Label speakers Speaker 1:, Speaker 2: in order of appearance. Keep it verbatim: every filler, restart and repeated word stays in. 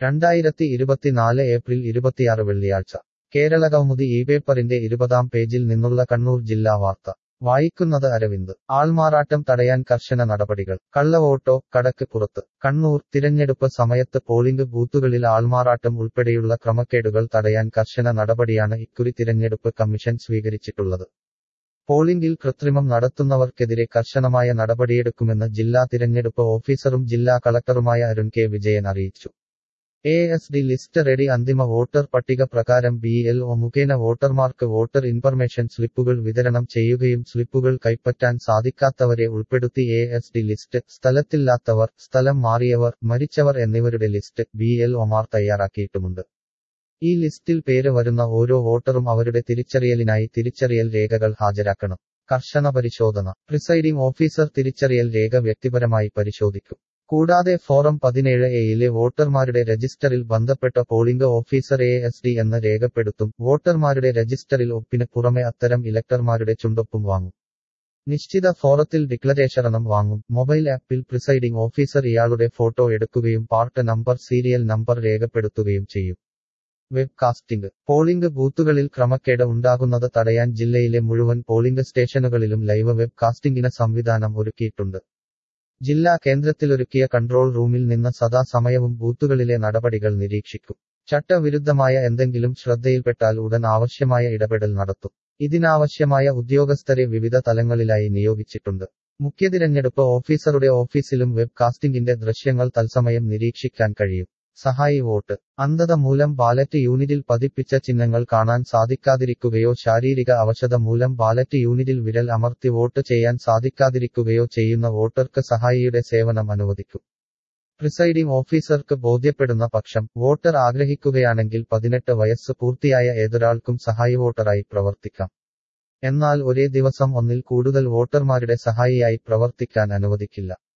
Speaker 1: രണ്ടായിരത്തി ഇരുപത്തിനാല് ഏപ്രിൽ ഇരുപത്തിയാറ് വെള്ളിയാഴ്ച കേരള കൗമുദി ഈ പേപ്പറിന്റെ ഇരുപതാം പേജിൽ നിന്നുള്ള കണ്ണൂർ ജില്ലാ വാർത്ത വായിക്കുന്നത് അരവിന്ദ്. ആൾമാറാട്ടം തടയാൻ കർശന നടപടികൾ. കള്ളവോട്ടോ കടക്ക് പുറത്ത്. കണ്ണൂർ തിരഞ്ഞെടുപ്പ് സമയത്ത് പോളിംഗ് ബൂത്തുകളിൽ ആൾമാറാട്ടം ഉൾപ്പെടെയുള്ള ക്രമക്കേടുകൾ തടയാൻ കർശന നടപടിയാണ് ഇക്കുറി തിരഞ്ഞെടുപ്പ് കമ്മീഷൻ സ്വീകരിച്ചിട്ടുള്ളത്. പോളിംഗിൽ കൃത്രിമം നടത്തുന്നവർക്കെതിരെ കർശനമായ നടപടിയെടുക്കുമെന്ന് ജില്ലാ തിരഞ്ഞെടുപ്പ് ഓഫീസറും ജില്ലാ കളക്ടറുമായ അരുൺ കെ വിജയൻ അറിയിച്ചു. A S D list ready. അന്തിമ വോട്ടർ പട്ടിക പ്രകാരം ബി എൽ ഒ മുഖേന വോട്ടർമാർക്ക് വോട്ടർ ഇൻഫർമേഷൻ സ്ലിപ്പുകൾ വിതരണം ചെയ്യുകയും സ്ലിപ്പുകൾ കൈപ്പറ്റാൻ സാധിക്കാത്തവരെ ഉൾപ്പെടുത്തി എ എസ് ഡി ലിസ്റ്റ്, സ്ഥലത്തില്ലാത്തവർ, സ്ഥലം മാറിയവർ, മരിച്ചവർ എന്നിവരുടെ ലിസ്റ്റ് ബി എൽ ഒമാർ തയ്യാറാക്കിയിട്ടുമുണ്ട്. ഈ ലിസ്റ്റിൽ പേര് വരുന്ന ഓരോ വോട്ടറും അവരുടെ തിരിച്ചറിയലിനായി തിരിച്ചറിയൽ രേഖകൾ ഹാജരാക്കണം. കർശന പരിശോധന. പ്രിസൈഡിംഗ് ഓഫീസർ തിരിച്ചറിയൽ രേഖ വ്യക്തിപരമായി പരിശോധിക്കും. കൂടാതെ ഫോറം പതിനേഴ് എയിലെ വോട്ടർമാരുടെ രജിസ്റ്ററിൽ ബന്ധപ്പെട്ട polling officer A S D എന്ന് രേഖപ്പെടുത്തും. വോട്ടർമാരുടെ രജിസ്റ്ററിൽ ഒപ്പിന് പുറമെ അത്തരം ഇലക്ടർമാരുടെ ചുണ്ടൊപ്പും വാങ്ങും. നിശ്ചിത ഫോറത്തിൽ ഡിക്ലറേഷനും വാങ്ങും. മൊബൈൽ ആപ്പിൽ പ്രിസൈഡിംഗ് ഓഫീസർ ഇയാളുടെ ഫോട്ടോ എടുക്കുകയും പാർട്ട് നമ്പർ, സീരിയൽ നമ്പർ രേഖപ്പെടുത്തുകയും ചെയ്യും. Web casting. പോളിംഗ് ബൂത്തുകളിൽ ക്രമക്കേട് ഉണ്ടാകുന്നത് തടയാൻ ജില്ലയിലെ മുഴുവൻ പോളിംഗ് സ്റ്റേഷനുകളിലും ലൈവ് വെബ് കാസ്റ്റിംഗിന് സംവിധാനം ഒരുക്കിയിട്ടുണ്ട്. ജില്ലാ കേന്ദ്രത്തിലൊരുക്കിയ കൺട്രോൾ റൂമിൽ നിന്ന് സദാസമയവും ബൂത്തുകളിലെ നടപടികൾ നിരീക്ഷിക്കും. ചട്ടവിരുദ്ധമായ എന്തെങ്കിലും ശ്രദ്ധയിൽപ്പെട്ടാൽ ഉടൻ ആവശ്യമായ ഇടപെടൽ നടത്തും. ഇതിനാവശ്യമായ ഉദ്യോഗസ്ഥരെ വിവിധ തലങ്ങളിലായി നിയോഗിച്ചിട്ടുണ്ട്. മുഖ്യ തിരഞ്ഞെടുപ്പ് ഓഫീസറുടെ ഓഫീസിലും വെബ് കാസ്റ്റിംഗിന്റെ ദൃശ്യങ്ങൾ തത്സമയം നിരീക്ഷിക്കാൻ കഴിയും. സഹായി വോട്ട്. അന്ധത മൂലം ബാലറ്റ് യൂണിറ്റിൽ പതിപ്പിച്ച ചിഹ്നങ്ങൾ കാണാൻ സാധിക്കാതിരിക്കുകയോ ശാരീരിക അവശത മൂലം ബാലറ്റ് യൂണിറ്റിൽ വിരൽ അമർത്തി വോട്ട് ചെയ്യാൻ സാധിക്കാതിരിക്കുകയോ ചെയ്യുന്ന വോട്ടർക്ക് സഹായിയുടെ സേവനം അനുവദിക്കും. പ്രിസൈഡിംഗ് ഓഫീസർക്ക് ബോധ്യപ്പെടുന്ന പക്ഷം വോട്ടർ ആഗ്രഹിക്കുകയാണെങ്കിൽ പതിനെട്ട് വയസ്സ് പൂർത്തിയായ ഏതൊരാൾക്കും സഹായി വോട്ടറായി പ്രവർത്തിക്കാം. എന്നാൽ ഒരേ ദിവസം ഒന്നിൽ കൂടുതൽ വോട്ടർമാരുടെ സഹായിയായി പ്രവർത്തിക്കാൻ അനുവദിക്കില്ല.